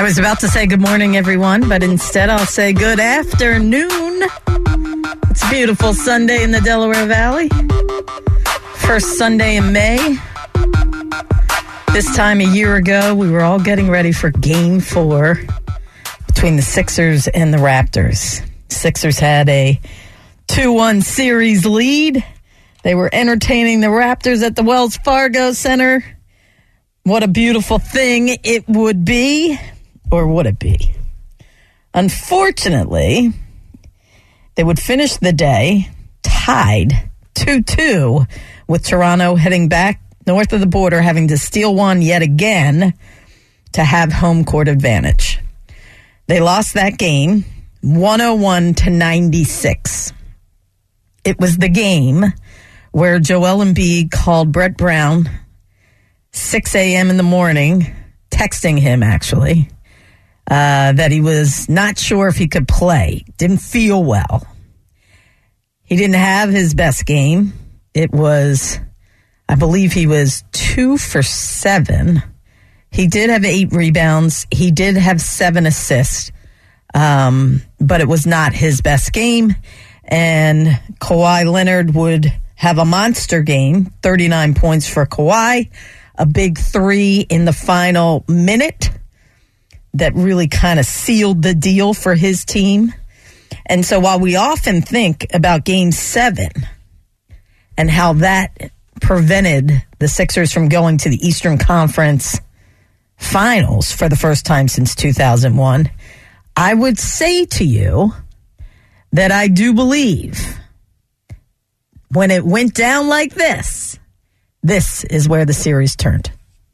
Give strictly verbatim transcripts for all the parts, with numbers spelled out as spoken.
was about to say good morning, everyone, but instead I'll say good afternoon. It's a beautiful Sunday in the Delaware Valley. First Sunday in May. This time a year ago, we were all getting ready for Game four between the Sixers and the Raptors. Sixers had a two one series lead. They were entertaining the Raptors at the Wells Fargo Center. What a beautiful thing it would be, or would it be? Unfortunately, they would finish the day tied two two with Toronto heading back north of the border, having to steal one yet again to have home court advantage. They lost that game one oh one to ninety-six. It was the game where Joel Embiid called Brett Brown six a.m. in the morning, texting him actually, uh, that he was not sure if he could play, didn't feel well. He didn't have his best game. It was, I believe he was two for seven. He did have eight rebounds. He did have seven assists, um, but it was not his best game. And Kawhi Leonard would have a monster game, thirty-nine points for Kawhi, a big three in the final minute that really kind of sealed the deal for his team. And so while we often think about Game seven and how that prevented the Sixers from going to the Eastern Conference Finals for the first time since two thousand one, I would say to you that I do believe when it went down like this, this is where the series turned.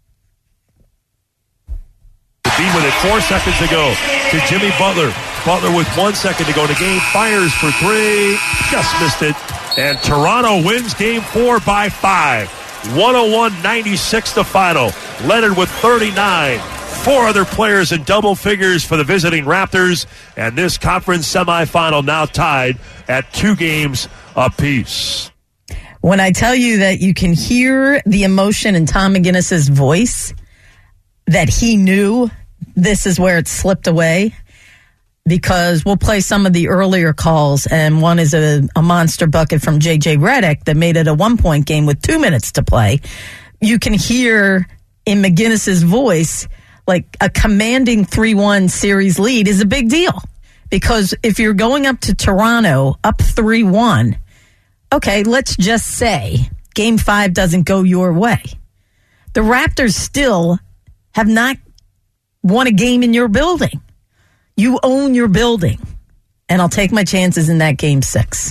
Be with it four seconds to go to Jimmy Butler. Butler with one second to go in the game. Fires for three. Just missed it. And Toronto wins game four by five. one oh one ninety-six the final. Leonard with thirty-nine. Four other players in double figures for the visiting Raptors. And this conference semifinal now tied at two games apiece. When I tell you that you can hear the emotion in Tom McGinnis's voice, that he knew this is where it slipped away, because we'll play some of the earlier calls, and one is a, a monster bucket from J J Redick that made it a one-point game with two minutes to play. You can hear in McGinnis's voice, like a commanding three one series lead is a big deal, because if you're going up to Toronto up three one, okay, let's just say game five doesn't go your way. The Raptors still have not won a game in your building. You own your building. And I'll take my chances in that game six.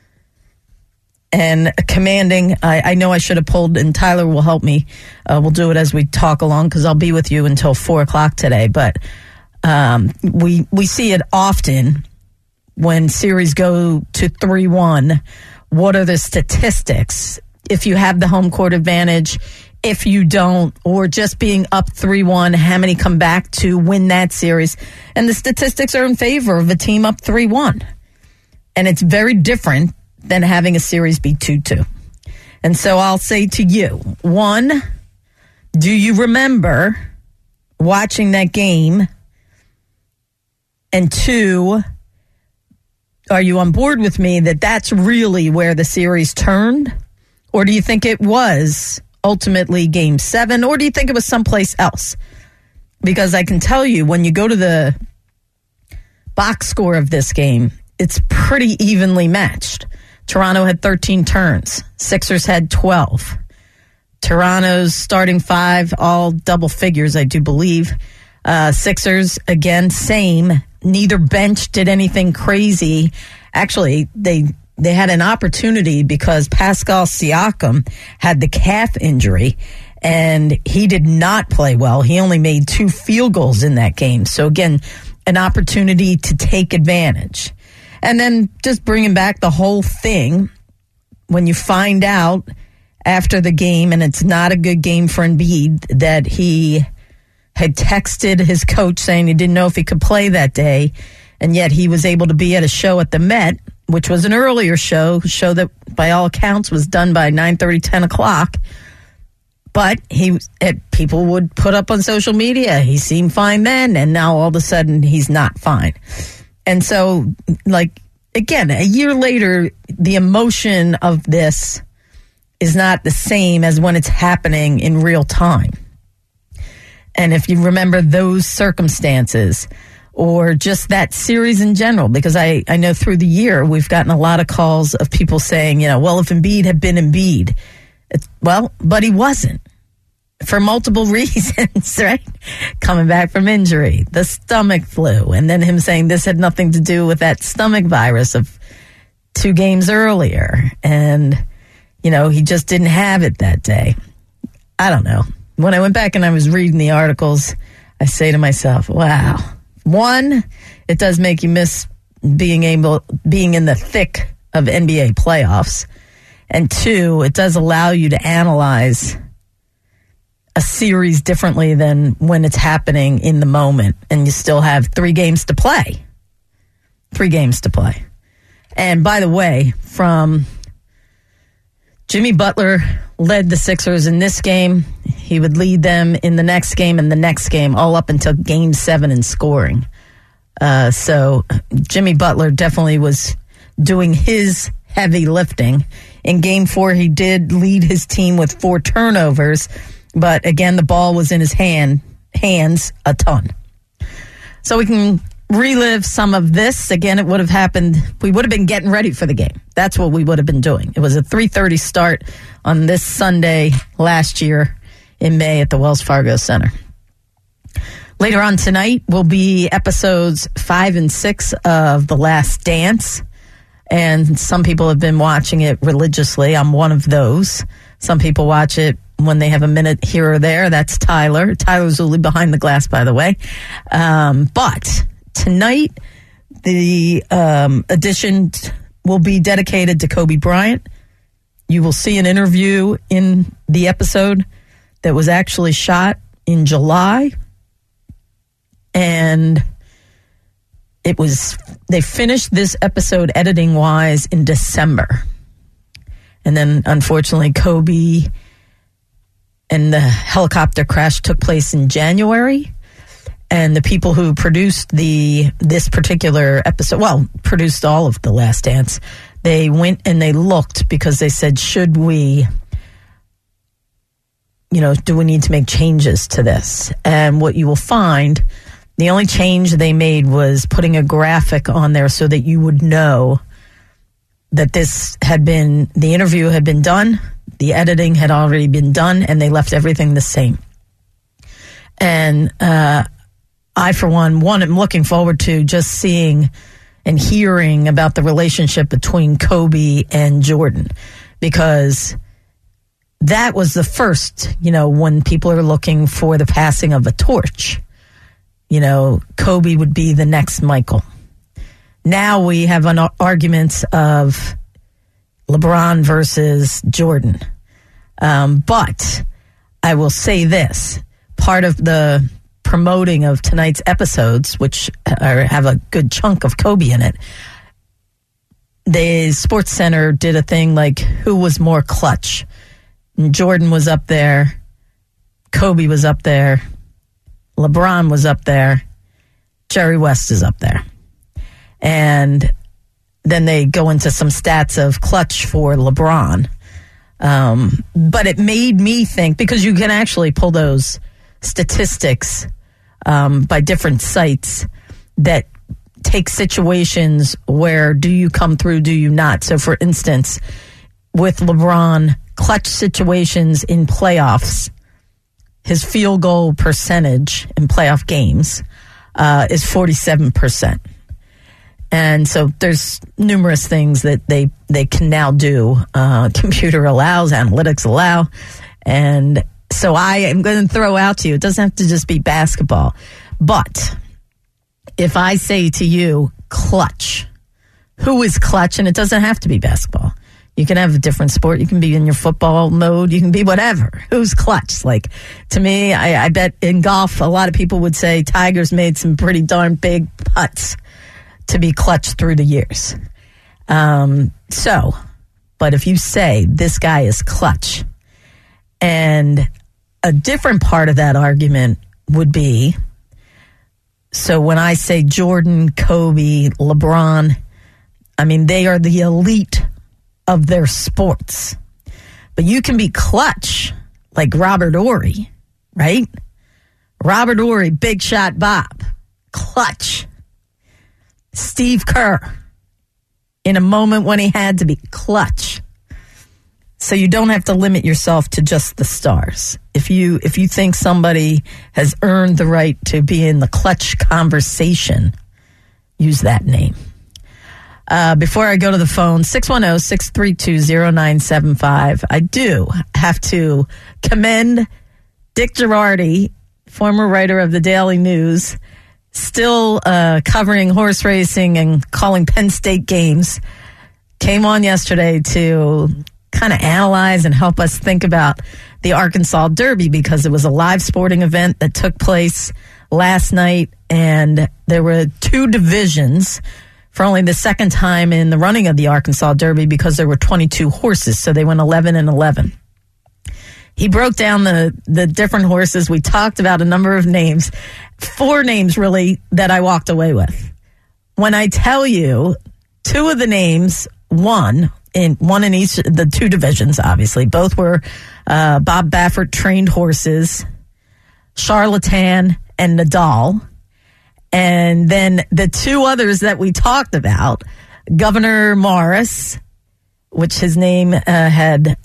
And commanding, I, I know I should have pulled, and Tyler will help me. Uh, we'll do it as we talk along, because I'll be with you until four o'clock today. But um, we we see it often when series go to three one. What are the statistics? If you have the home court advantage, if you don't, or just being up three one, how many come back to win that series? And the statistics are in favor of a team up three one. And it's very different than having a series be two two. And so I'll say to you, one, do you remember watching that game? And two, are you on board with me that that's really where the series turned? Or do you think it was ultimately game seven, or do you think it was someplace else? Because I can tell you, when you go to the box score of this game, it's pretty evenly matched. Toronto had thirteen turns. Sixers had twelve. Toronto's starting five, all double figures, I do believe. Uh, Sixers, again, same. Neither bench did anything crazy. Actually, they they had an opportunity because Pascal Siakam had the calf injury, and he did not play well. He only made two field goals in that game. So, again, an opportunity to take advantage. And then just bringing back the whole thing, when you find out after the game, and it's not a good game for Embiid, that he had texted his coach saying he didn't know if he could play that day, and yet he was able to be at a show at the Met, which was an earlier show, a show that by all accounts was done by nine thirty, ten o'clock. But he, it, people would put up on social media, he seemed fine then, and now all of a sudden he's not fine. And so, like, again, a year later, the emotion of this is not the same as when it's happening in real time. And if you remember those circumstances, or just that series in general, because I, I know through the year we've gotten a lot of calls of people saying, you know, well, if Embiid had been Embiid, it's, well, but he wasn't for multiple reasons, right? Coming back from injury, the stomach flu, and then him saying this had nothing to do with that stomach virus of two games earlier. And, you know, he just didn't have it that day. I don't know. When I went back and I was reading the articles, I say to myself, wow. One, it does make you miss being able, being in the thick of N B A playoffs. And two, it does allow you to analyze a series differently than when it's happening in the moment and you still have three games to play. Three games to play. And by the way, from Jimmy Butler led the Sixers in this game. He would lead them in the next game and the next game, all up until game seven in scoring. Uh, so Jimmy Butler definitely was doing his heavy lifting. In game four, he did lead his team with four turnovers, but again, the ball was in his hand hands a ton. So we can relive some of this. Again, it would have happened. We would have been getting ready for the game. That's what we would have been doing. It was a three thirty start on this Sunday last year in May at the Wells Fargo Center. Later on tonight will be episodes five and six of The Last Dance. And some people have been watching it religiously. I'm one of those. Some people watch it when they have a minute here or there. That's Tyler. Tyler Zulli behind the glass, by the way. Um, but tonight, the um, edition will be dedicated to Kobe Bryant. You will see an interview in the episode that was actually shot in July. And it was, they finished this episode editing wise in December. And then unfortunately, Kobe and the helicopter crash took place in January. And the people who produced the this particular episode, well, produced all of The Last Dance, they went and they looked because they said, should we, you know, do we need to make changes to this? And what you will find, the only change they made was putting a graphic on there so that you would know that this had been, the interview had been done, the editing had already been done, and they left everything the same. And uh, I, for one, one, am looking forward to just seeing and hearing about the relationship between Kobe and Jordan, because that was the first, you know, when people are looking for the passing of a torch. You know, Kobe would be the next Michael. Now we have an argument of LeBron versus Jordan. Um, but I will say this, part of the promoting of tonight's episodes, which are, have a good chunk of Kobe in it, the Sports Center did a thing like who was more clutch. And Jordan was up there, Kobe was up there, LeBron was up there, Jerry West is up there. And then they go into some stats of clutch for LeBron. Um, but it made me think, because you can actually pull those statistics um, by different sites that take situations where do you come through, do you not? So, for instance, with LeBron, clutch situations in playoffs, his field goal percentage in playoff games uh, is forty-seven percent. And so there's numerous things that they, they can now do. Uh, computer allows, analytics allow. And so I am going to throw out to you, it doesn't have to just be basketball. But if I say to you, clutch, who is clutch? And it doesn't have to be basketball. You can have a different sport. You can be in your football mode. You can be whatever. Who's clutch? Like, to me, I, I bet in golf, a lot of people would say Tiger's made some pretty darn big putts to be clutch through the years. Um, so, but if you say this guy is clutch, and a different part of that argument would be, so when I say Jordan, Kobe, LeBron, I mean, they are the elite of their sports. But you can be clutch, like Robert Horry, right? Robert Horry, Big Shot Bob, clutch. Steve Kerr, in a moment when he had to be, clutch. So you don't have to limit yourself to just the stars. If you if you think somebody has earned the right to be in the clutch conversation, use that name. Uh, before I go to the phone, six one zero, six three two, zero nine seven five. I do have to commend Dick Girardi, former writer of the Daily News, still uh, covering horse racing and calling Penn State games, came on yesterday to kind of analyze and help us think about the Arkansas Derby, because it was a live sporting event that took place last night, and there were two divisions for only the second time in the running of the Arkansas Derby, because there were twenty-two horses, so they went eleven and eleven. He broke down the, the different horses. We talked about a number of names, four names really that I walked away with. When I tell you two of the names won, in one in each the two divisions, obviously. Both were uh, Bob Baffert trained horses, Charlatan and Nadal. And then the two others that we talked about, Governor Morris, which his name uh, had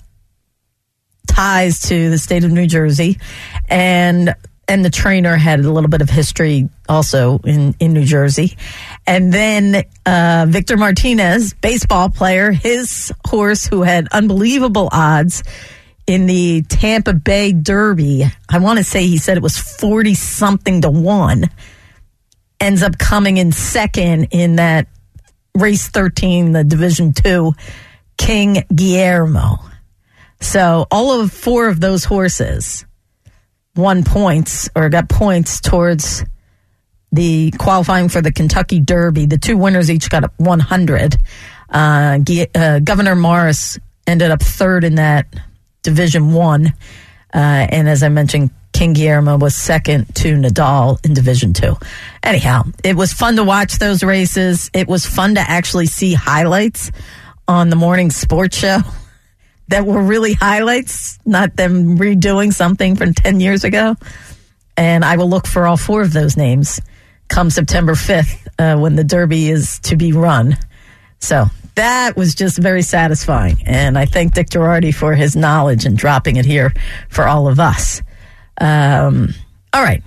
ties to the state of New Jersey, and and the trainer had a little bit of history also in, in New Jersey. And then uh, Victor Martinez, baseball player, his horse who had unbelievable odds in the Tampa Bay Derby. I want to say he said it was forty-something to one. Ends up coming in second in that race thirteen, the Division two, King Guillermo. So all of four of those horses won points or got points towards the qualifying for the Kentucky Derby. The two winners each got one hundred. Uh, uh, Governor Morris ended up third in that Division One, uh, and as I mentioned, King Guillermo was second to Nadal in Division Two. Anyhow, it was fun to watch those races. It was fun to actually see highlights on the morning sports show that were really highlights, not them redoing something from ten years ago. And I will look for all four of those names come September fifth uh, when the Derby is to be run. So that was just very satisfying. And I thank Dick Girardi for his knowledge and dropping it here for all of us. Um, all right.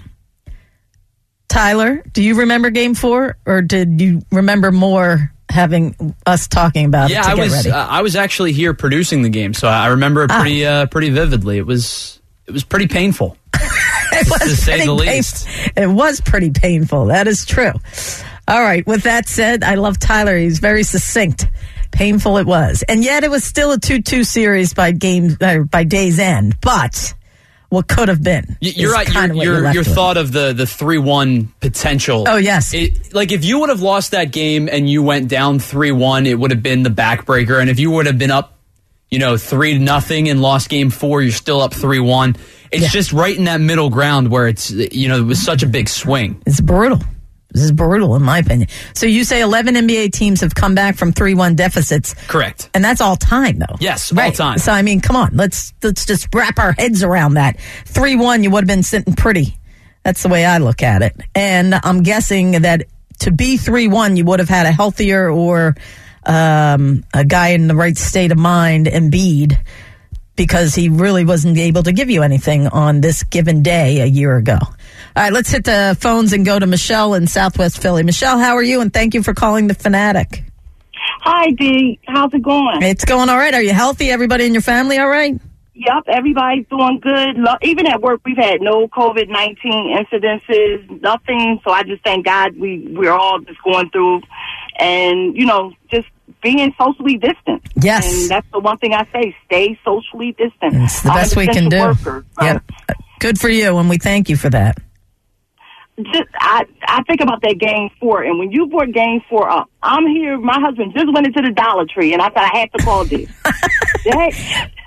Tyler, do you remember game four, or did you remember more having us talking about yeah, it to I get was, ready? Uh, I was actually here producing the game, so I remember it pretty ah. uh, pretty vividly. It was it was pretty painful. It was to say the pain- least. It was pretty painful. That is true. All right. With that said, I love Tyler. He's very succinct. Painful it was, and yet it was still a two two series by game uh, by day's end. But what could have been? You're right. Your your, your thought of the the three one potential. Oh yes. It, like if you would have lost that game and you went down three one, it would have been the backbreaker. And if you would have been up, you know, three nothing and lost game four, you're still up three one. It's yeah. just right in that middle ground where it's, you know, it was such a big swing. It's brutal. This is brutal, in my opinion. So you say eleven N B A teams have come back from three one deficits. Correct. And that's all time, though. Yes, right. all time. So, I mean, come on. Let's let's just wrap our heads around that. three one, you would have been sitting pretty. That's the way I look at it. And I'm guessing that to be three one, you would have had a healthier or um, a guy in the right state of mind, Embiid, because he really wasn't able to give you anything on this given day a year ago. All right, let's hit the phones and go to Michelle in Southwest Philly. Michelle, how are you? And thank you for calling the Fanatic. Hi, Dee. How's it going? It's going all right. Are you healthy? Everybody in your family all right? Yep, everybody's doing good. Even at work, we've had no COVID nineteen incidences, nothing. So I just thank God we, we're all just going through and, you know, just being socially distant. Yes. And that's the one thing I say, stay socially distant. It's the best we can do. Worker, so. Yep. Good for you, and we thank you for that. Just, I, I think about that game four, and when you brought game four up, I'm here, my husband just went into the Dollar Tree, and I thought I had to call this. that,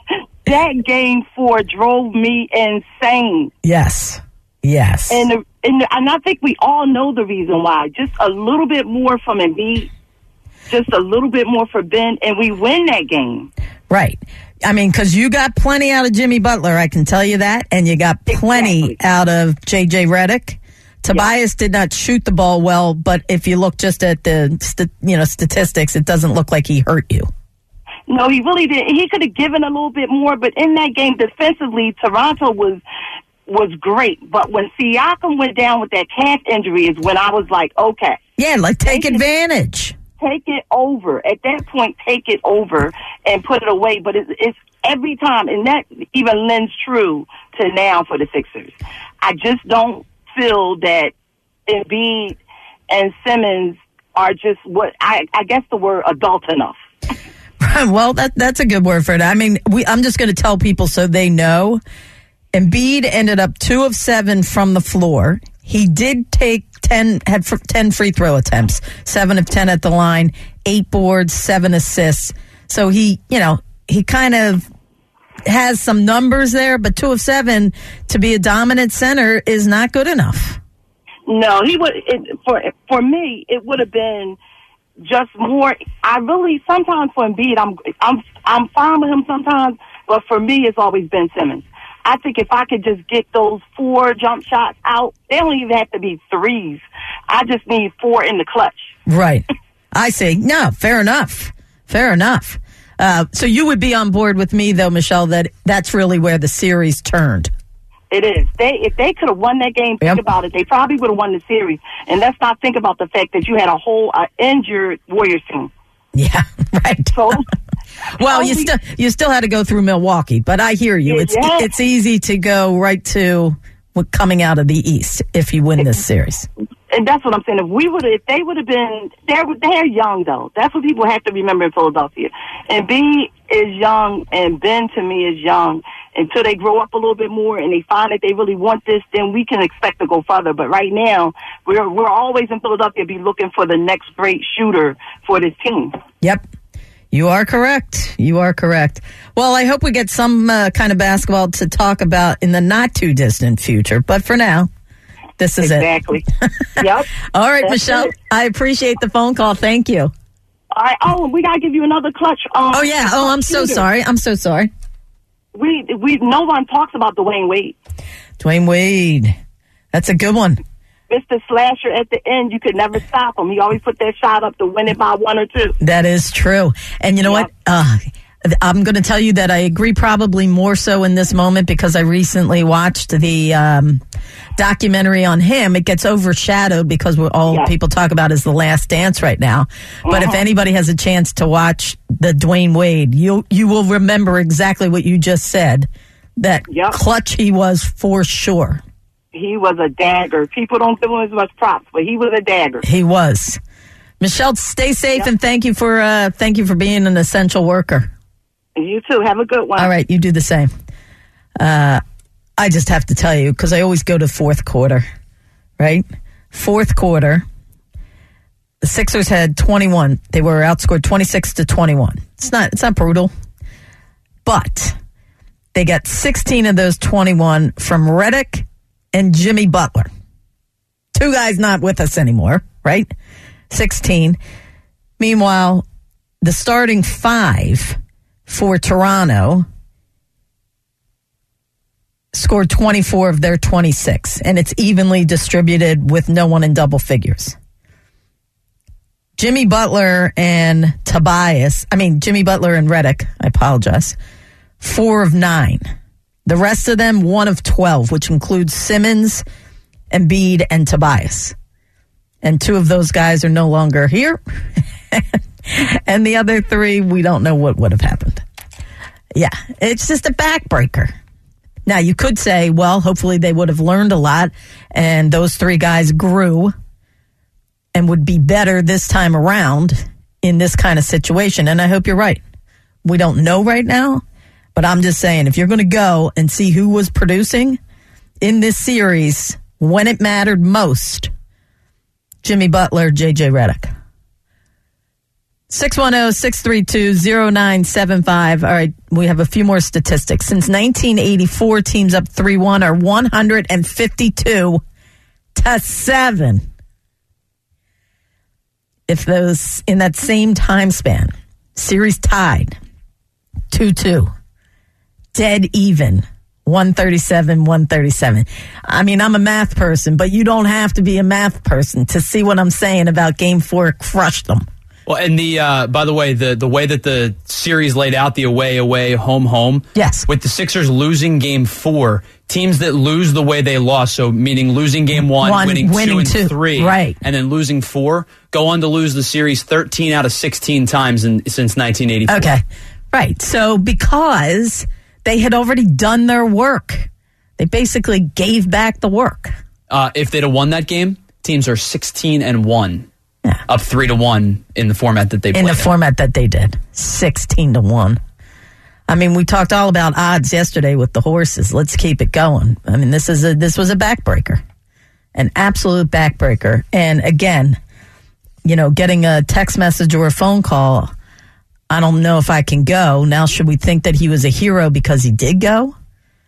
that game four drove me insane. Yes. Yes. And, the, and, the, and I think we all know the reason why. Just a little bit more from Embiid, just a little bit more for Ben, and we win that game. Right. I mean, because you got plenty out of Jimmy Butler, I can tell you that, and you got plenty exactly. out of J J Redick. Tobias yeah. did not shoot the ball well, but if you look just at the st- you know statistics, it doesn't look like he hurt you. No, he really didn't. He could have given a little bit more, but in that game defensively, Toronto was was great. But when Siakam went down with that calf injury is when I was like, okay. Yeah, like take, take advantage. It, take it over. At that point, take it over and put it away. But it's, it's every time, and that even lends true to now for the Sixers. I just don't feel that Embiid and Simmons are just what, I, I guess the word adult enough. Well, that that's a good word for it. I mean, we, I'm just going to tell people so they know. Embiid ended up two of seven from the floor. He did take ten, had ten free throw attempts, seven of ten at the line, eight boards, seven assists. So he, you know, he kind of has some numbers there, but two of seven to be a dominant center is not good enough. No, he would. It, for for me, it would have been just more. I really sometimes for Embiid, I'm I'm I'm fine with him sometimes, but for me, it's always Ben Simmons. I think if I could just get those four jump shots out, they don't even have to be threes. I just need four in the clutch. Right. I see. No, fair enough. Fair enough. Uh, so you would be on board with me, though, Michelle, that that's really where the series turned. It is. They if they could have won that game, think yep. about it, they probably would have won the series. And let's not think about the fact that you had a whole uh, injured Warriors team. Yeah, right. So, well, you still you still had to go through Milwaukee, but I hear you. It's yes. it's easy to go right to coming out of the East if you win this series. And that's what I'm saying. If we would, if they would have been, they're they're young though. That's what people have to remember in Philadelphia. And B is young, and Ben to me is young. Until they grow up a little bit more and they find that they really want this, then we can expect to go further. But right now, we're we're always in Philadelphia be looking for the next great shooter for this team. Yep. You are correct. You are correct. Well, I hope we get some uh, kind of basketball to talk about in the not-too-distant future. But for now, this is exactly. it. Exactly. Yep. All right, That's Michelle, it. I appreciate the phone call. Thank you. All right. Oh, we got to give you another clutch. Um, oh, yeah. Oh, I'm so sorry. I'm so sorry. We we no one talks about Dwayne Wade. Dwayne Wade, that's a good one. Mister Slasher at the end, you could never stop him. He always put that shot up to win it by one or two. That is true. And you know yep. what? Uh, I'm going to tell you that I agree probably more so in this moment because I recently watched the um, documentary on him. It gets overshadowed because we're, all yes. people talk about is The Last Dance right now. But uh-huh. if anybody has a chance to watch the Dwayne Wade, you you will remember exactly what you just said, that yep. clutch he was for sure. He was a dagger. People don't give him as much props, but he was a dagger. He was. Michelle, stay safe yep. and thank you for uh, thank you for being an essential worker. You too. Have a good one. All right, you do the same. Uh, I just have to tell you, because I always go to fourth quarter, right? Fourth quarter, the Sixers had twenty-one. They were outscored twenty-six to twenty-one. It's not, it's not brutal, but they got sixteen of those twenty-one from Redick and Jimmy Butler. Two guys not with us anymore, right? sixteen. Meanwhile, the starting five for Toronto scored twenty-four of their twenty-six, and it's evenly distributed with no one in double figures. Jimmy Butler and Tobias, I mean, Jimmy Butler and Redick, I apologize, four of nine. The rest of them, one of twelve, which includes Simmons, Embiid, and Tobias. And two of those guys are no longer here. And the other three, we don't know what would have happened. Yeah, it's just a backbreaker. Now, you could say, well, hopefully they would have learned a lot, and those three guys grew and would be better this time around in this kind of situation. And I hope you're right. We don't know right now, but I'm just saying, if you're going to go and see who was producing in this series when it mattered most, Jimmy Butler, J J Redick. six one zero, six three two, zero nine seven five. All right, we have a few more statistics. Since nineteen eighty-four, teams up three one are one hundred fifty-two to seven. If those, in that same time span, series tied two two, dead even, one thirty-seven, one thirty-seven. I mean, I'm a math person, but you don't have to be a math person to see what I'm saying about Game Four crushed them. Well, and the uh, by the way, the the way that the series laid out, the away, away, home, home. Yes. With the Sixers losing Game Four, teams that lose the way they lost, so meaning losing Game One, one winning, winning two and two. three, right, and then losing four, go on to lose the series thirteen out of sixteen times in, since nineteen eighty-four. Okay, right. So because they had already done their work, they basically gave back the work. Uh, if they'd have won that game, teams are sixteen and one. Yeah. Up three to one in the format that they played. In the in. format that they did. sixteen to one. I mean, we talked all about odds yesterday with the horses. Let's keep it going. I mean, this is a this was a backbreaker. An absolute backbreaker. And again, you know, getting a text message or a phone call, I don't know if I can go. Now, should we think that he was a hero because he did go?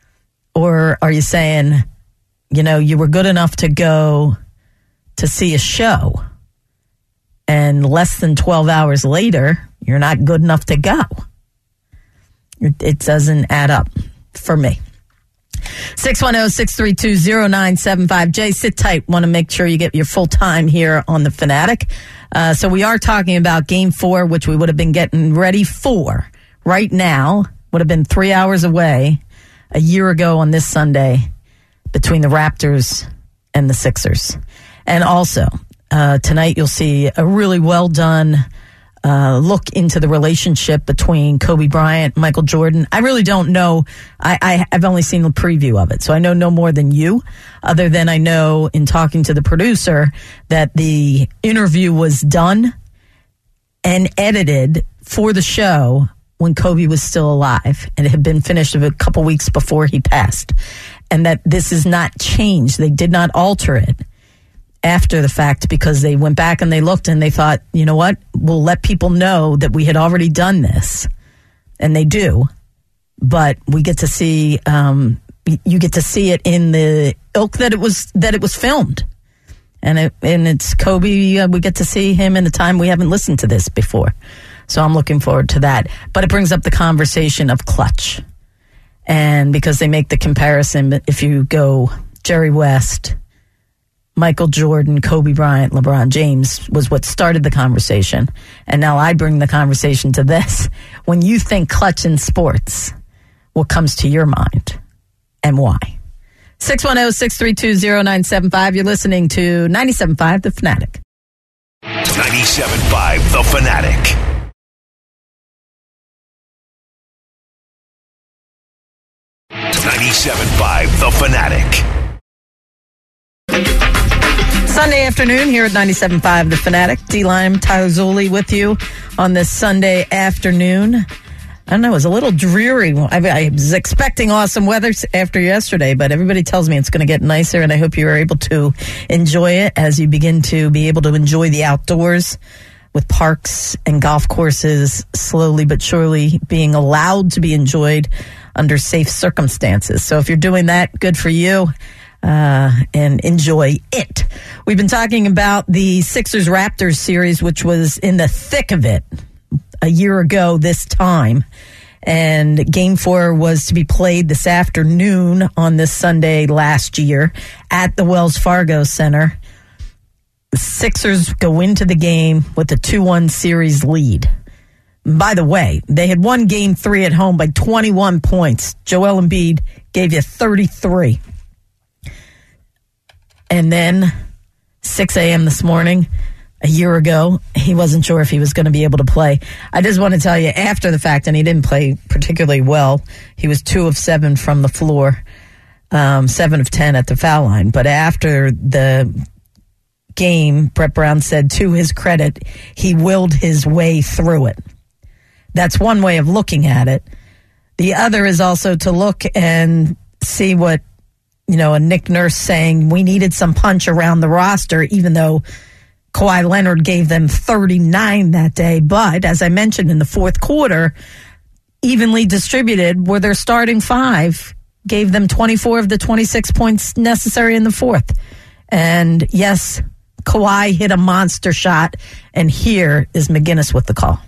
Or are you saying, you know, you were good enough to go to see a show, and less than twelve hours later, you're not good enough to go? It, it doesn't add up for me. six one zero, six three two, zero nine seven five. Jay, sit tight. Want to make sure you get your full time here on The Fanatic. Uh, so we are talking about Game four, which we would have been getting ready for right now. Would have been three hours away a year ago on this Sunday between the Raptors and the Sixers. And also, Uh, tonight you'll see a really well done uh, look into the relationship between Kobe Bryant, Michael Jordan. I really don't know. I, I, I've only seen the preview of it, so I know no more than you, other than I know in talking to the producer that the interview was done and edited for the show when Kobe was still alive, and it had been finished a couple weeks before he passed, and that this is not changed. They did not alter it after the fact because they went back and they looked and they thought, you know what, we'll let people know that we had already done this. And they do. But we get to see, um, you get to see it in the ilk that it was, that it was filmed. And it, and it's Kobe, uh, we get to see him in the time we haven't listened to this before. So I'm looking forward to that. But it brings up the conversation of clutch. And because they make the comparison, if you go Jerry West, Michael Jordan, Kobe Bryant, LeBron James was what started the conversation. And now I bring the conversation to this. When you think clutch in sports, what comes to your mind and why? six one zero, six three two, zero nine seven five. You're listening to ninety-seven point five The Fanatic. ninety-seven point five The Fanatic. ninety-seven point five The Fanatic. Sunday afternoon here at ninety-seven point five The Fanatic. D-Line, Tyler Zulli with you on this Sunday afternoon. I don't know, it was a little dreary. I, I was expecting awesome weather after yesterday, but everybody tells me it's going to get nicer, and I hope you are able to enjoy it as you begin to be able to enjoy the outdoors with parks and golf courses slowly but surely being allowed to be enjoyed under safe circumstances. So if you're doing that, good for you. Uh, and enjoy it. We've been talking about the Sixers-Raptors series, which was in the thick of it a year ago this time. And Game four was to be played this afternoon on this Sunday last year at the Wells Fargo Center. The Sixers go into the game with a two one series lead. By the way, they had won Game three at home by twenty-one points. Joel Embiid gave you thirty-three. And then six a.m. this morning, a year ago, he wasn't sure if he was going to be able to play. I just want to tell you, after the fact, and he didn't play particularly well, he was two of seven from the floor, um, seven of ten at the foul line. But after the game, Brett Brown said, to his credit, he willed his way through it. That's one way of looking at it. The other is also to look and see what, you know, a Nick Nurse saying we needed some punch around the roster, even though Kawhi Leonard gave them thirty-nine that day. But as I mentioned in the fourth quarter, evenly distributed were their starting five, gave them twenty-four of the twenty-six points necessary in the fourth. And yes, Kawhi hit a monster shot. And here is McGinnis with the call.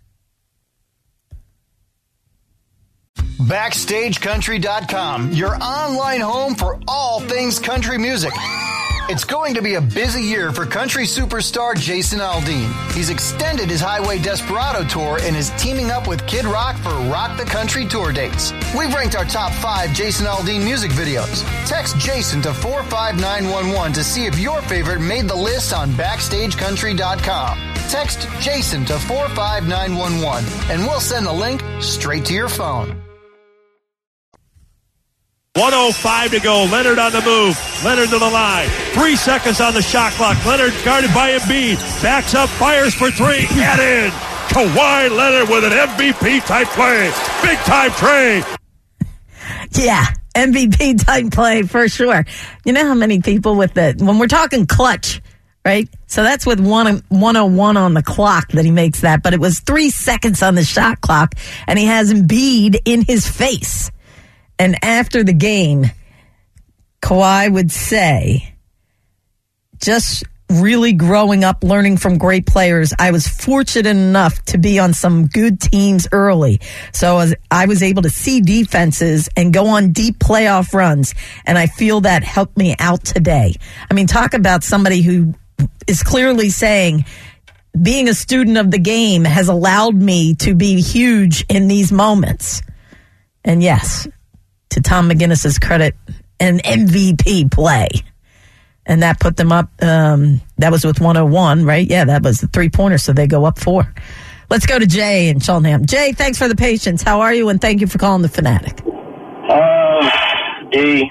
Backstage Country dot com, your online home for all things country music. It's going to be a busy year for country superstar Jason Aldean. He's extended his Highway Desperado tour and is teaming up with Kid Rock for Rock the Country tour dates. We've ranked our top five Jason Aldean music videos. Text Jason to four five nine one one to see if your favorite made the list on Backstage Country dot com. Text Jason to four five nine one one and we'll send the link straight to your phone. one oh five to go. Leonard on the move. Leonard to the line. Three seconds on the shot clock. Leonard guarded by Embiid. Backs up, fires for three. Get in. Kawhi Leonard with an M V P type play. Big time trade. Yeah, M V P type play for sure. You know how many people with the, when we're talking clutch, right? So that's with one, one oh one on the clock that he makes that, but it was three seconds on the shot clock, and he has Embiid in his face. And after the game, Kawhi would say, just really growing up, learning from great players, I was fortunate enough to be on some good teams early. So as I was able to see defenses and go on deep playoff runs, and I feel that helped me out today. I mean, talk about somebody who is clearly saying, being a student of the game has allowed me to be huge in these moments. And yes, to Tom McGinnis's credit, an M V P play. And that put them up, um, that was with one oh one, right? Yeah, that was the three-pointer, so they go up four. Let's go to Jay in Cheltenham. Jay, thanks for the patience. How are you? And thank you for calling the Fanatic. Uh, D,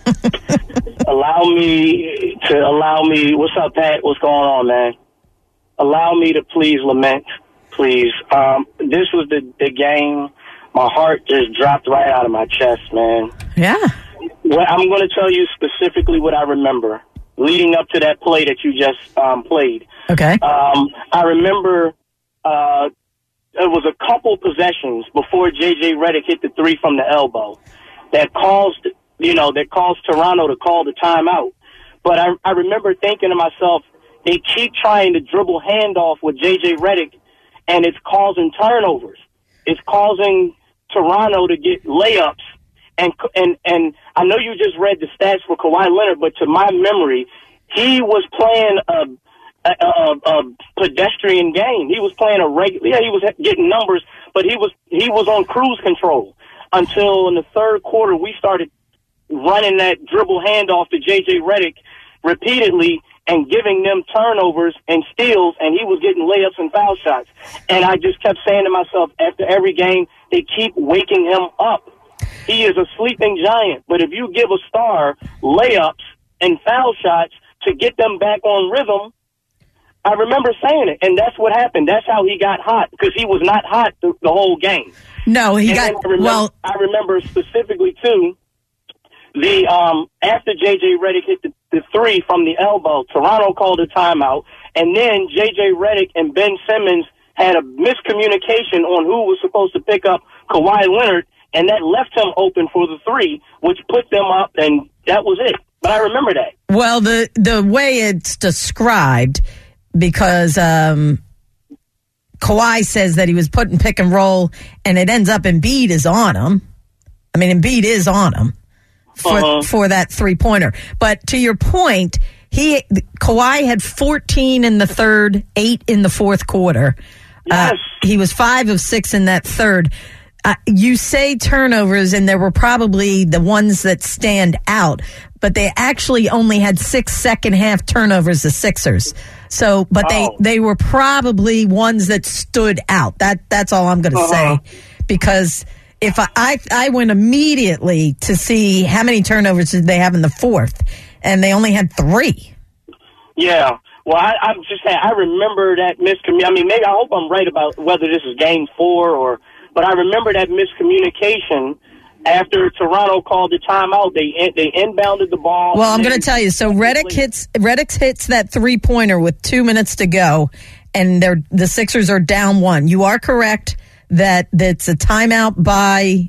allow me to, allow me, what's up, Pat? What's going on, man? Allow me to please lament, please. Um, this was the, the game. My heart just dropped right out of my chest, man. Yeah. Well, I'm going to tell you specifically what I remember leading up to that play that you just um, played. Okay. Um, I remember uh, it was a couple possessions before J J Redick hit the three from the elbow that caused, you know, that caused Toronto to call the timeout. But I, I remember thinking to myself, they keep trying to dribble handoff with J J Redick, and it's causing turnovers. It's causing Toronto to get layups. And, and, and I know you just read the stats for Kawhi Leonard, but to my memory, he was playing a, a, a, a pedestrian game. He was playing a regular, yeah, he was getting numbers, but he was, he was on cruise control until in the third quarter we started running that dribble handoff to J J Redick repeatedly and giving them turnovers and steals, and he was getting layups and foul shots. And I just kept saying to myself, after every game, they keep waking him up. He is a sleeping giant, but if you give a star layups and foul shots to get them back on rhythm, I remember saying it, and that's what happened. That's how he got hot, because he was not hot the, the whole game. No, he and got, I remember, well... I remember specifically, too, the um, after J J Redick hit the, the three from the elbow, Toronto called a timeout, and then J J Redick and Ben Simmons had a miscommunication on who was supposed to pick up Kawhi Leonard, and that left him open for the three, which put them up, and that was it. But I remember that. Well, the, the way it's described, because um, Kawhi says that he was putting pick and roll, and it ends up Embiid is on him. I mean, Embiid is on him for, uh-huh. for that three-pointer. But to your point, he Kawhi had fourteen in the third, eight in the fourth quarter. Yes. Uh, he was five of six in that third. Uh, you say turnovers, and there were probably the ones that stand out, but they actually only had six second half turnovers, the Sixers. So, but oh. they, they were probably ones that stood out. That that's all I'm going to uh-huh. say, because if I, I I went immediately to see how many turnovers did they have in the fourth, and they only had three. Yeah. Well, I, I'm just saying, I remember that miscommunication. I mean, maybe I hope I'm right about whether this is game four or. But I remember that miscommunication after Toronto called the timeout, they they inbounded the ball. Well, I'm going to tell you. So Redick hits Redick hits that three pointer with two minutes to go, and they're the Sixers are down one. You are correct that that's a timeout by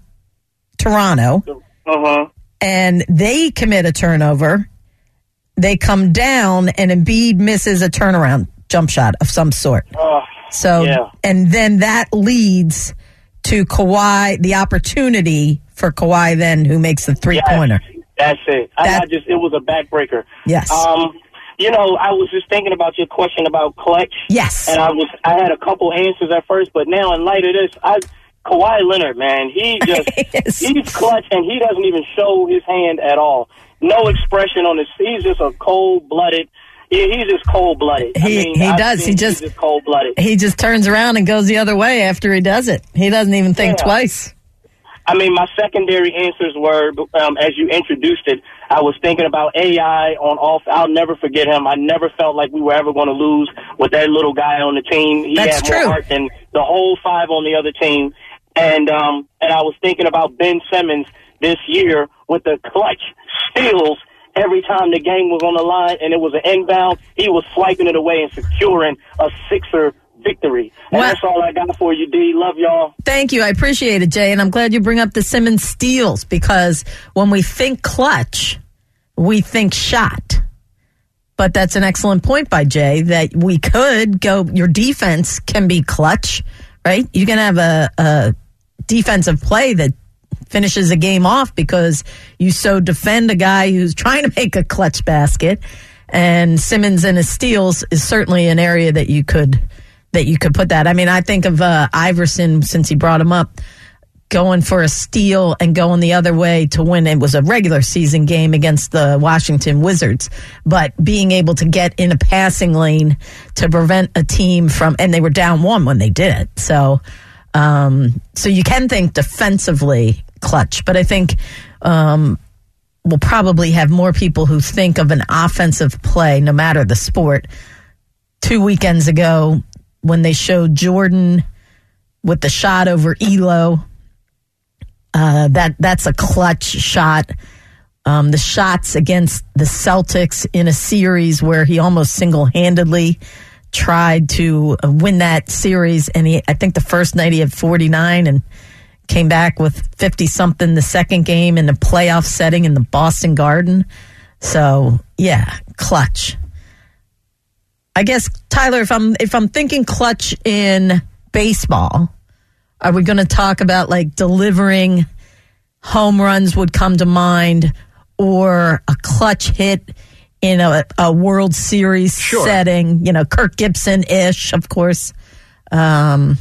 Toronto, uh-huh. and they commit a turnover. They come down, and Embiid misses a turnaround jump shot of some sort. Uh, so, yeah. and then that leads to Kawhi, the opportunity for Kawhi then, who makes the three-pointer. Yes, that's it. That, I, I just It was a backbreaker. Yes. Um, you know, I was just thinking about your question about clutch. Yes. And I was I had a couple answers at first, but now in light of this, I Kawhi Leonard, man, he just yes. he's clutch, and he doesn't even show his hand at all. No expression on his. He's just a cold-blooded. Yeah, he's just cold-blooded. He, I mean, he I've does. He just, just cold-blooded. He just turns around and goes the other way after he does it. He doesn't even think yeah. twice. I mean, my secondary answers were, um, as you introduced it, I was thinking about A I on off. I'll never forget him. I never felt like we were ever going to lose with that little guy on the team. He That's had true. more heart than the whole five on the other team. And um, and I was thinking about Ben Simmons this year with the clutch steals. Every time the game was on the line and it was an inbound, he was swiping it away and securing a Sixer victory. And well, that's all I got for you, D. Love y'all. Thank you. I appreciate it, Jay. And I'm glad you bring up the Simmons steals, because when we think clutch, we think shot. But that's an excellent point by Jay, that we could go, your defense can be clutch, right? You can have a, a defensive play that finishes a game off because you so defend a guy who's trying to make a clutch basket. And Simmons and his steals is certainly an area that you could that you could put that. I mean, I think of uh, Iverson, since he brought him up, going for a steal and going the other way to win. It was a regular season game against the Washington Wizards, but being able to get in a passing lane to prevent a team from, and they were down one when they did it. So, um, so you can think defensively clutch, but I think um, we'll probably have more people who think of an offensive play, no matter the sport. Two weekends ago, when they showed Jordan with the shot over Elo, uh, that that's a clutch shot. Um, the shots against the Celtics in a series where he almost single-handedly tried to win that series, and he, I think the first night he had forty-nine and came back with fifty-something the second game in the playoff setting in the Boston Garden. So, yeah, clutch. I guess, Tyler, if I'm if I'm thinking clutch in baseball, are we going to talk about like delivering home runs would come to mind, or a clutch hit in a, a World Series sure. setting? You know, Kirk Gibson-ish, of course. Um,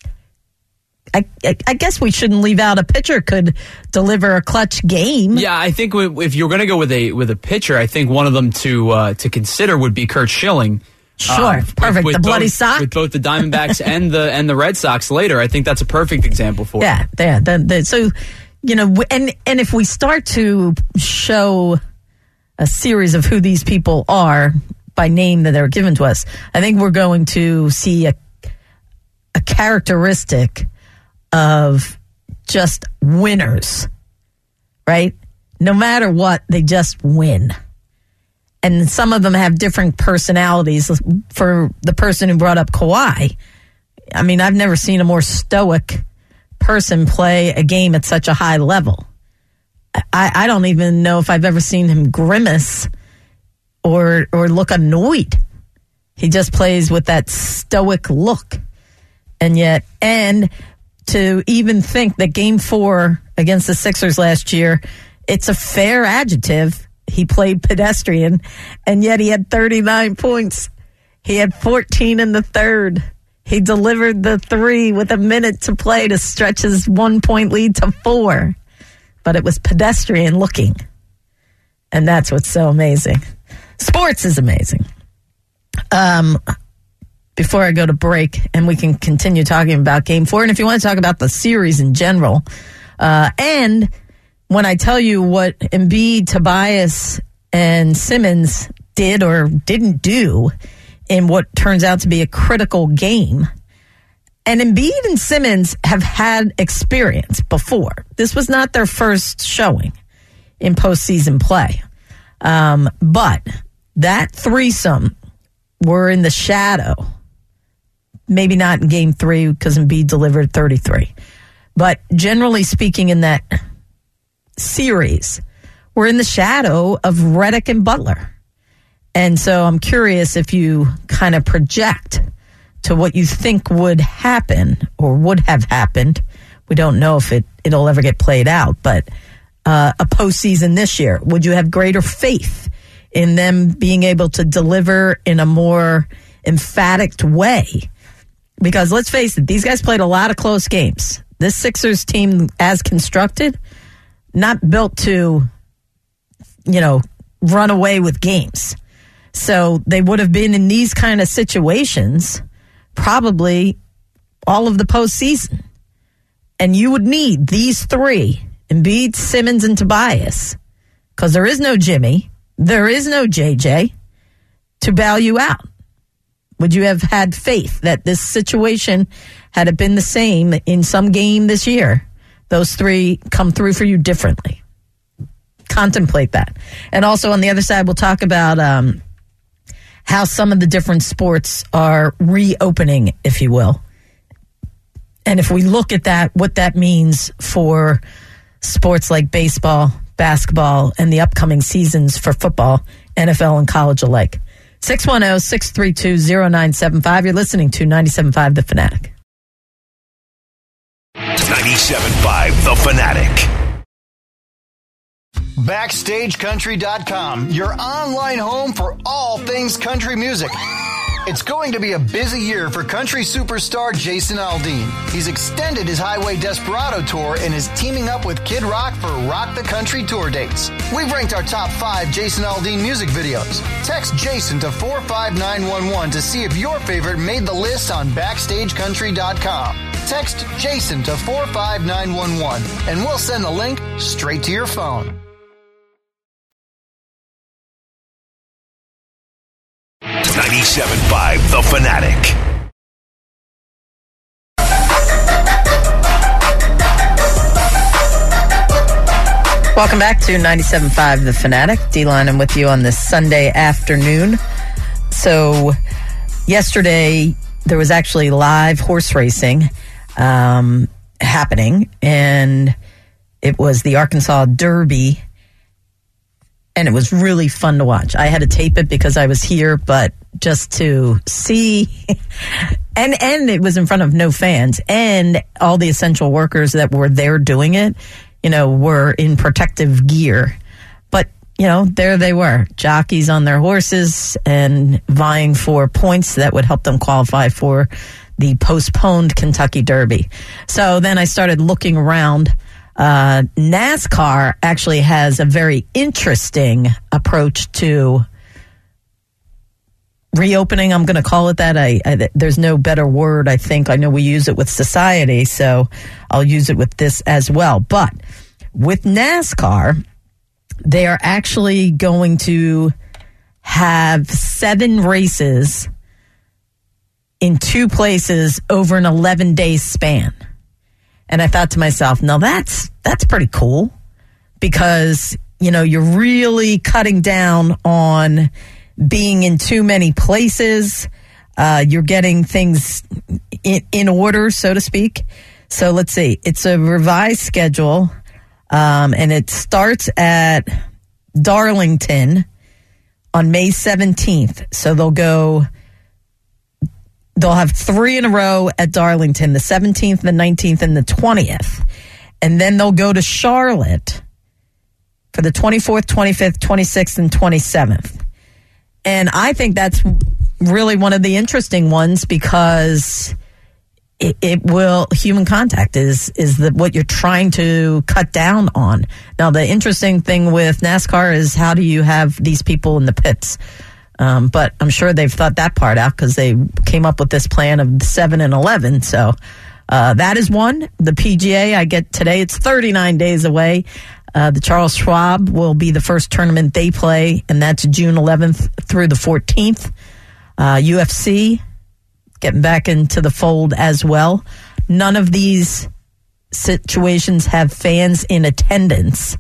I, I, I guess we shouldn't leave out a pitcher could deliver a clutch game. Yeah, I think if you're going to go with a with a pitcher, I think one of them to uh, to consider would be Curt Schilling. Sure, uh, perfect. With, with the bloody both, sock with both the Diamondbacks and the and the Red Sox later. I think that's a perfect example for yeah, it. Yeah, the, the, so you know, and and if we start to show a series of who these people are by name that are given to us, I think we're going to see a a characteristic of just winners, right? No matter what, they just win. And some of them have different personalities. For the person who brought up Kawhi, I mean, I've never seen a more stoic person play a game at such a high level. I, I don't even know if I've ever seen him grimace or or look annoyed. He just plays with that stoic look. And yet, and to even think that game four against the Sixers last year, it's a fair adjective. He played pedestrian, and yet he had thirty-nine points. He had fourteen in the third. He delivered the three with a minute to play to stretch his one-point lead to four. But it was pedestrian looking. And that's what's so amazing. Sports is amazing. Um, before I go to break, and we can continue talking about game four, and if you want to talk about the series in general, uh, and when I tell you what Embiid, Tobias, and Simmons did or didn't do in what turns out to be a critical game, And Embiid and Simmons have had experience before. This was not their first showing in postseason play. Um, but that threesome were in the shadow. Maybe not in game three because Embiid delivered thirty-three. But generally speaking, in that series, we're in the shadow of Redick and Butler. And so I'm curious if you kind of project to what you think would happen or would have happened. We don't know if it, it'll ever get played out, but uh, a postseason this year, would you have greater faith in them being able to deliver in a more emphatic way? Because let's face it, these guys played a lot of close games. This Sixers team, as constructed, not built to, you know, run away with games. So they would have been in these kind of situations probably all of the postseason. And you would need these three, Embiid, Simmons, and Tobias, because there is no Jimmy, there is no J J, to bail you out. Would you have had faith that this situation, had it been the same in some game this year, those three come through for you differently? Contemplate that. And also on the other side, we'll talk about um, how some of the different sports are reopening, if you will. And if we look at that, what that means for sports like baseball, basketball, and the upcoming seasons for football, N F L and college alike. six one zero, six three two, zero nine seven five. You're listening to ninety-seven point five The Fanatic. ninety-seven point five The Fanatic. Backstage Country dot com, your online home for all things country music. It's going to be a busy year for country superstar Jason Aldean. He's extended his Highway Desperado tour and is teaming up with Kid Rock for Rock the Country tour dates. We've ranked our top five Jason Aldean music videos. Text Jason to four five nine one one to see if your favorite made the list on Backstage Country dot com. Text Jason to four five nine one one and we'll send the link straight to your phone. ninety-seven point five The Fanatic. Welcome back to ninety-seven point five The Fanatic. D-Line, I'm with you on this Sunday afternoon. So yesterday there was actually live horse racing um, happening, and it was the Arkansas Derby, and it was really fun to watch. I had to tape it because I was here, but just to see, and and it was in front of no fans, and all the essential workers that were there doing it, you know, were in protective gear. But, you know, there they were, jockeys on their horses and vying for points that would help them qualify for the postponed Kentucky Derby. So then I started looking around. Uh, NASCAR actually has a very interesting approach to reopening. I'm going to call it that. I, I there's no better word. I think I know we use it with society, so I'll use it with this as well. But with NASCAR, they are actually going to have seven races in two places over an eleven day span. And I thought to myself, now that's that's pretty cool, because, you know, you're really cutting down on being in too many places. Uh, you're getting things in, in order, so to speak. So let's see. It's a revised schedule, um, and it starts at Darlington on May seventeenth. So they'll go... They'll have three in a row at Darlington, the seventeenth, the nineteenth, and the twentieth. And then they'll go to Charlotte for the twenty-fourth, twenty-fifth, twenty-sixth, and twenty-seventh. And I think that's really one of the interesting ones, because it, it will, human contact is, is the, what you're trying to cut down on. Now, the interesting thing with NASCAR is, how do you have these people in the pits? Um, but I'm sure they've thought that part out, because they came up with this plan of seven and eleven. So uh, that is one. The P G A, I get today, it's thirty-nine days away. Uh, the Charles Schwab will be the first tournament they play, and that's June eleventh through the fourteenth. Uh, U F C getting back into the fold as well. None of these situations have fans in attendance,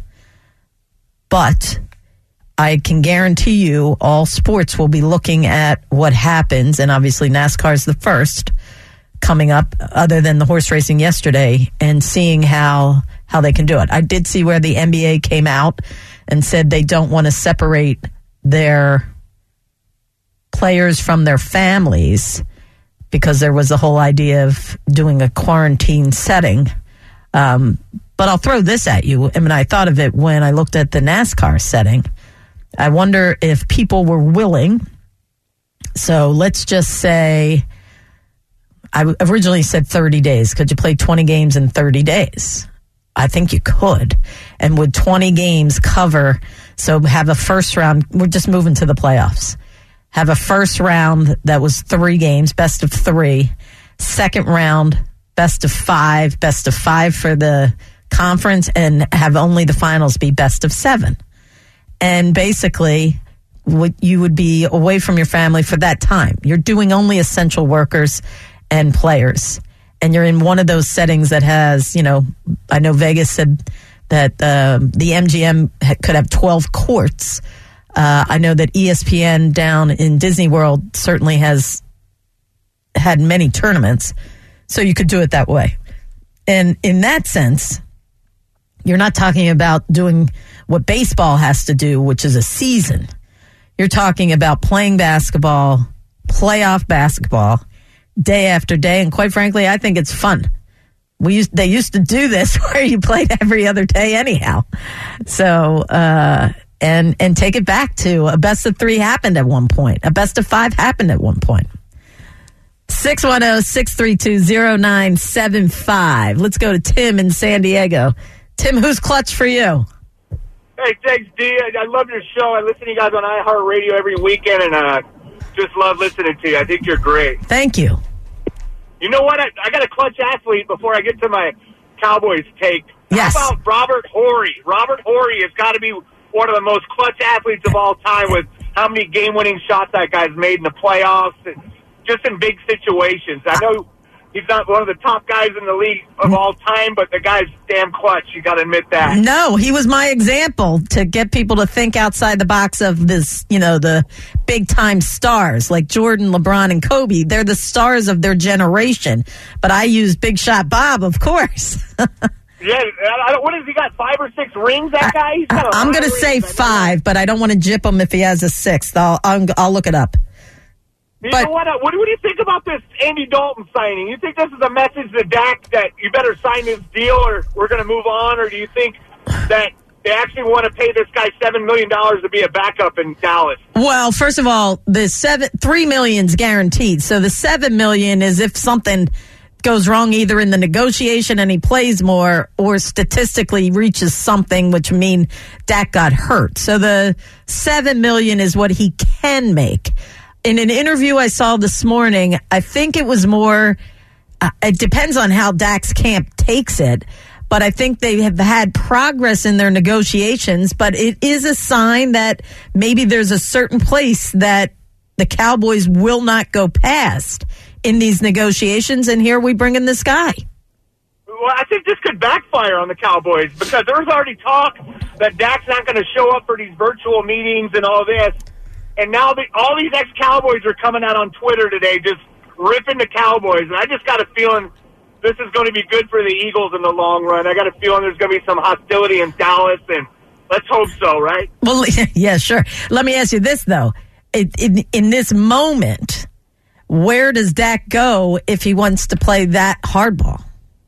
but I can guarantee you all sports will be looking at what happens, and obviously NASCAR is the first coming up, other than the horse racing yesterday, and seeing how how they can do it. I did see where the N B A came out and said they don't want to separate their players from their families because there was the whole idea of doing a quarantine setting. Um, but I'll throw this at you. I mean, I thought of it when I looked at the NASCAR setting. I wonder if people were willing. So let's just say, I originally said thirty days. Could you play twenty games in thirty days? I think you could. And would twenty games cover, so have a first round, we're just moving to the playoffs. Have a first round that was three games, best of three. Second round, best of five, best of five for the conference, and have only the finals be best of seven. And basically, you would be away from your family for that time. You're doing only essential workers and players. And you're in one of those settings that has, you know, I know Vegas said that uh, the M G M could have twelve courts. Uh, I know that E S P N down in Disney World certainly has had many tournaments, so you could do it that way. And in that sense, you're not talking about doing what baseball has to do, which is a season. You're talking about playing basketball, playoff basketball, day after day, and quite frankly, I think it's fun. We used they used to do this where you played every other day anyhow. So uh, and and take it back to a best of three happened at one point. A best of five happened at one point. six one zero, six three two, zero nine seven five. Let's go to Tim in San Diego. Tim, who's clutch for you? Hey, thanks, D. I, I love your show. I listen to you guys on iHeartRadio every weekend, and uh, just love listening to you. I think you're great. Thank you. You know what? I, I got a clutch athlete before I get to my Cowboys take. Yes. How about Robert Horry? Robert Horry has got to be one of the most clutch athletes of all time with how many game-winning shots that guy's made in the playoffs and just in big situations. I know he's not one of the top guys in the league of all time, but the guy's damn clutch. You got to admit that. No, he was my example to get people to think outside the box of this, you know, the big-time stars like Jordan, LeBron, and Kobe. They're the stars of their generation. But I use Big Shot Bob, of course. Yeah, I don't, what has he got, five or six rings, that guy? He's got a I'm going to say five, but I don't want to jip him if he has a sixth. I'll, I'll, I'll look it up. You but, know what, what? What do you think about this Andy Dalton signing? You think this is a message to Dak that you better sign this deal or we're going to move on? Or do you think that they actually want to pay this guy seven million dollars to be a backup in Dallas? Well, first of all, the seven, three million's guaranteed. So the seven million is if something goes wrong either in the negotiation and he plays more or statistically reaches something, which mean Dak got hurt. So the seven million is what he can make. In an interview I saw this morning, I think it was more, uh, it depends on how Dak's camp takes it, but I think they have had progress in their negotiations, but it is a sign that maybe there's a certain place that the Cowboys will not go past in these negotiations, and here we bring in this guy. Well, I think this could backfire on the Cowboys because there's already talk that Dak's not going to show up for these virtual meetings and all this. And now the, all these ex-Cowboys are coming out on Twitter today just ripping the Cowboys. And I just got a feeling this is going to be good for the Eagles in the long run. I got a feeling there's going to be some hostility in Dallas, and let's hope so, right? Well, yeah, sure. Let me ask you this, though. In, in, in this moment, where does Dak go if he wants to play that hardball?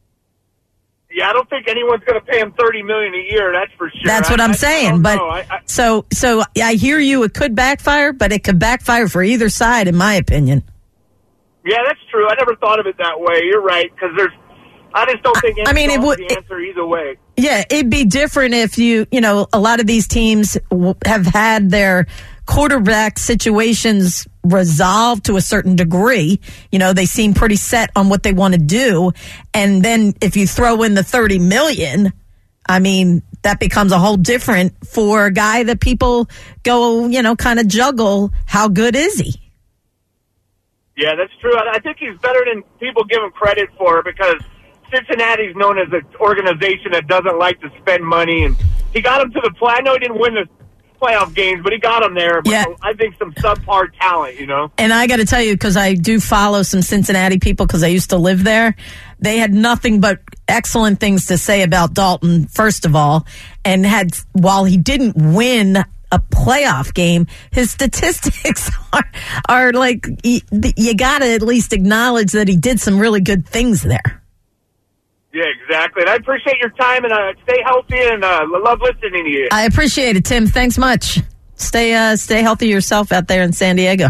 Yeah, I don't think anyone's going to pay him thirty million dollars a year. That's for sure. That's what I, I'm I, saying. I but I, I, so, so I hear you. It could backfire, but it could backfire for either side, in my opinion. Yeah, that's true. I never thought of it that way. You're right, because there's. I just don't think. I mean, it would. The answer either way. Yeah, it'd be different if you, you know, a lot of these teams have had their quarterback situations resolved to a certain degree. You know, they seem pretty set on what they want to do. And then if you throw in the thirty million, I mean, that becomes a whole different for a guy that people go, you know, kind of juggle. How good is he? Yeah, that's true. I think he's better than people give him credit for because Cincinnati's known as an organization that doesn't like to spend money, and he got him to the play. I know he didn't win the playoff games, but he got him there. But yeah. I think some subpar talent, you know. And I got to tell you, because I do follow some Cincinnati people because I used to live there, they had nothing but excellent things to say about Dalton, first of all, and had while he didn't win a playoff game, his statistics are, are like, you, you got to at least acknowledge that he did some really good things there. Yeah, exactly. And I appreciate your time, and uh, stay healthy, and uh, love listening to you. I appreciate it, Tim. Thanks much. Stay uh, stay healthy yourself out there in San Diego.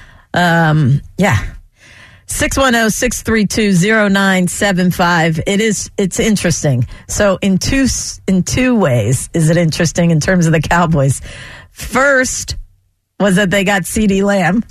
Um, yeah. six one zero, six three two, zero nine seven five. It is, it's interesting. So in two, in two ways is it interesting in terms of the Cowboys. First was that they got CeeDee Lamb.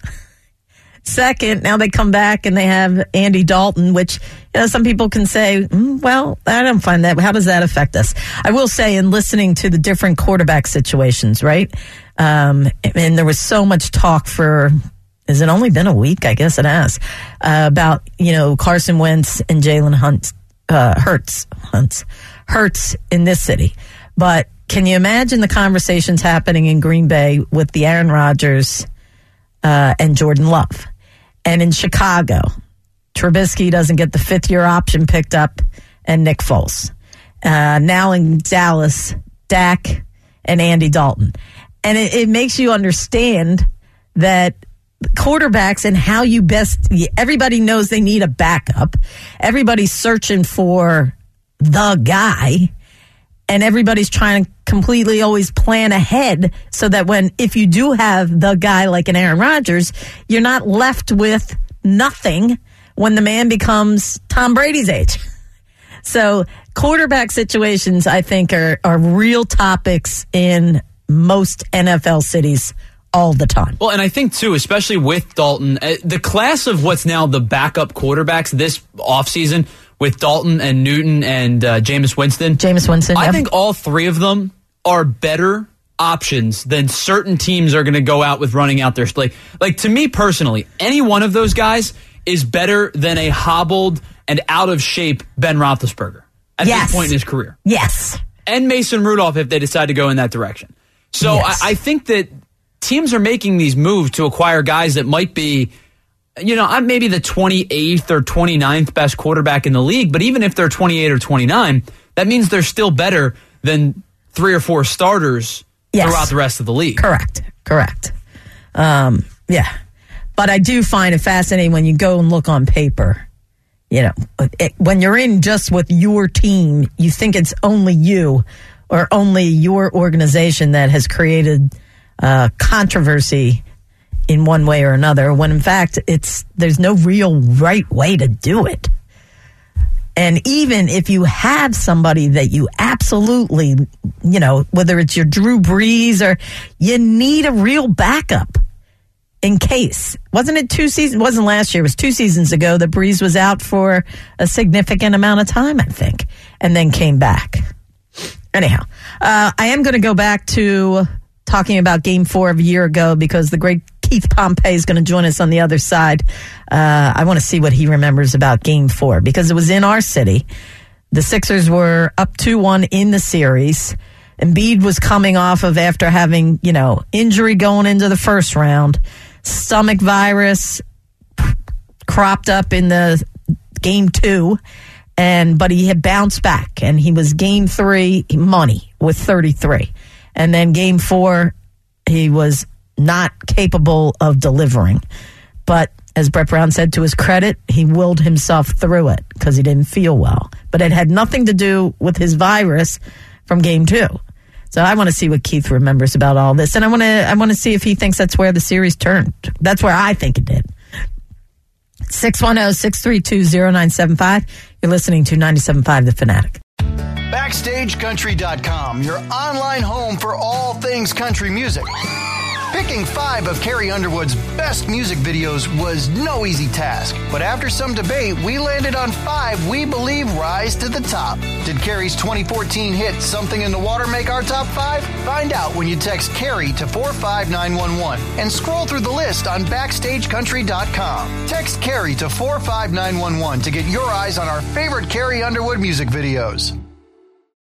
Second, now they come back and they have Andy Dalton, which, you know, some people can say, mm, well, I don't find that. How does that affect us? I will say, in listening to the different quarterback situations, right? Um, and there was so much talk for, has it only been a week? I guess it has, uh, about, you know, Carson Wentz and Jalen Hunt, uh, Hurts, Hunts, Hurts in this city. But can you imagine the conversations happening in Green Bay with the Aaron Rodgers uh, and Jordan Love? And in Chicago, Trubisky doesn't get the fifth-year option picked up, and Nick Foles. Uh, now in Dallas, Dak and Andy Dalton. And it, it makes you understand that quarterbacks and how you best, everybody knows they need a backup. Everybody's searching for the guy, and everybody's trying to completely always plan ahead so that when, if you do have the guy like an Aaron Rodgers, you're not left with nothing when the man becomes Tom Brady's age. So quarterback situations, I think, are, are real topics in most N F L cities all the time. Well, and I think, too, especially with Dalton, uh, the class of what's now the backup quarterbacks this offseason with Dalton and Newton and uh, Jameis Winston. Jameis Winston, I yep. think all three of them are better options than certain teams are going to go out with running out their split. Like, to me personally, any one of those guys is better than a hobbled and out-of-shape Ben Roethlisberger at yes. this point in his career. Yes. And Mason Rudolph if they decide to go in that direction. So yes. I, I think that teams are making these moves to acquire guys that might be, you know, I'm maybe the twenty-eighth or twenty-ninth best quarterback in the league, but even if they're twenty-eight or twenty-nine, that means they're still better than three or four starters yes. throughout the rest of the league. Correct. Correct. Um, yeah. But I do find it fascinating when you go and look on paper. You know, it, when you're in just with your team, you think it's only you or only your organization that has created uh, controversy in one way or another, when in fact it's there's no real right way to do it. And even if you have somebody that you absolutely, you know, whether it's your Drew Brees or you need a real backup in case. Wasn't it two seasons? Wasn't last year. It was two seasons ago that Brees was out for a significant amount of time, I think, and then came back. Anyhow, uh, I am going to go back to talking about game four of a year ago because the great Keith Pompey is going to join us on the other side. Uh, I want to see what he remembers about game four because it was in our city. The Sixers were up two one in the series. Embiid was coming off of after having, you know, injury going into the first round, stomach virus cropped up in the game two, and but he had bounced back and he was game three money with thirty-three. And then game four, he was not capable of delivering. But as Brett Brown said, to his credit, he willed himself through it because he didn't feel well. But it had nothing to do with his virus from game two. So I want to see what Keith remembers about all this. And I want to I want to see if he thinks that's where the series turned. That's where I think it did. six one zero, six three two, zero nine seven five. You're listening to ninety-seven point five The Fanatic. Backstage Country dot com, your online home for all things country music. Picking five of Carrie Underwood's best music videos was no easy task, but after some debate, we landed on five we believe rise to the top. Did Carrie's twenty fourteen hit Something in the Water make our top five? Find out when you text Carrie to four five nine one one and scroll through the list on backstage country dot com. Text Carrie to four five nine one one to get your eyes on our favorite Carrie Underwood music videos.